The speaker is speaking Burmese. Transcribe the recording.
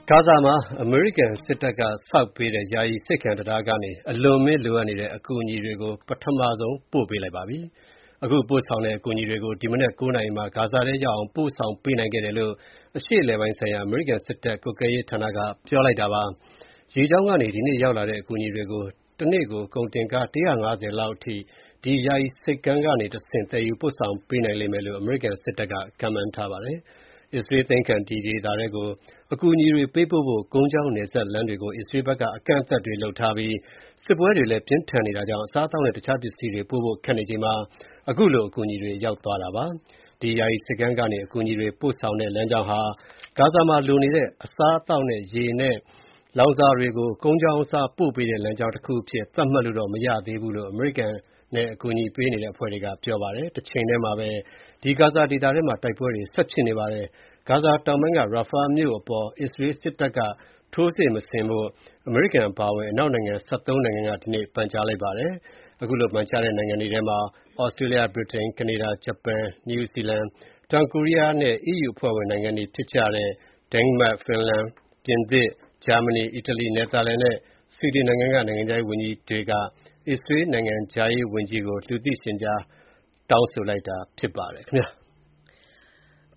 ဂါဇာမှာအမေရိကန်စစ်တပ်ကဆောက်ပေးတဲ့ယာယီဆိပ်ခံတံတားကနေအလွန်အမင်းလိုအပ်နေတဲ့အကူအညီတွေကိုပထမဆုံးပို့ပေးလိုက်ပါပြီ။ အခုပို့ဆောင်တဲ့အကူအညီတွေကိုဒီမနက် 9 နာရီမှာဂါဇာထဲရောက်အောင်ပို့ဆောင်ပေးနိုင်ခဲ့တယ်လို့အရှေ့အလယ်ပိုင်းဆိုင်ရာအမေရိကန်စစ်တပ်ကွပ်ကဲရေးဌာနကပြောလိုက်တာပါ။ ရေကြောင်းကနေဒီနေ့ရောက်လာတဲ့အကူအညီတွေကိုတနေ့ကိုကုန်တင်ကား 150 လောက်အထိဒီယာယီဆိပ်ကမ်းကနေတဆင့်သယ်ယူပို့ဆောင်ပေးနိုင်လိမ့်မယ်လို့အမေရိကန်စစ်တပ်ကခန့်မှန်းထားပါတယ်။ အစ္စရေးသိမ်းခံဒီဒေသထဲကိုအကူအညီတွေပေးပို့ဖို့ကုန်းကြောင်းနယ်စပ်လမ်းတွေကိုအစ္စရေးဘက်ကအကန့်အသတ်တွေလုပ်ထားပြီးစစ်ပွဲတွေလည်းပြင်းထန်နေတာကြောင့်အစားအသောက်နဲ့တခြားပစ္စည်းတွေပို့ဖို့ခက်နေချိန်မှာအခုလိုအကူအညီတွေရောက်သွားတာပါ။ ဒီယာယီဆိပ်ကမ်းကနေအကူအညီတွေပို့ဆောင်တဲ့လမ်းကြောင်းဟာဂါဇာမှာလိုနေတဲ့အစားအသောက်နဲ့ရေနဲ့လောင်စာတွေကိုကုန်းကြောင်းအစားပို့ပေးတဲ့လမ်းကြောင်းတခုအဖြစ်သတ်မှတ်လို့တော့မရသေးဘူးလို့အမေရိကန်နဲ့အကူအညီပေးနေတဲ့အဖွဲ့တွေကပြောပါတယ်။ တချိန်တည်းမှာပဲဒီဂါဇာဒေသထဲမှာတိုက်ပွဲတွေဆက်ဖြစ်နေပါတယ်။ ဂါဇာတောင်ပိုင်းက Rafah မြို့အပေါ်အစ္စရေးစစ်တပ်ကထိုးစစ်မဆင်ဖို့အမေရိကန်အပါအဝင်အနောက်နိုင်ငံ 13 နိုင်ငံကဒီနေ့ပန်ကြားလိုက်ပါတယ်။ အခုလိုပန်ကြားတဲ့နိုင်ငံတွေထဲမှာ Australia, Britain, Canada, Japan, New Zealand, တောင်ကိုရီးယားနဲ့ EU အဖွဲ့ဝင်နိုင်ငံတွေဖြစ်တဲ့ Denmark, Finland, ပြင်သစ်၊ ဂျာမနီ၊ အီတလီ၊ နယ်သာလန်နဲ့ ဆွီဒင်နိုင်ငံကနိုင်ငံခြားရေးဝန်ကြီးတွေက အစ္စရေးနိုင်ငံခြားရေးဝန်ကြီးကိုလူသိရှင်ကြားတောင်းဆိုလိုက်တာဖြစ်ပါတယ်ခင်ဗျာ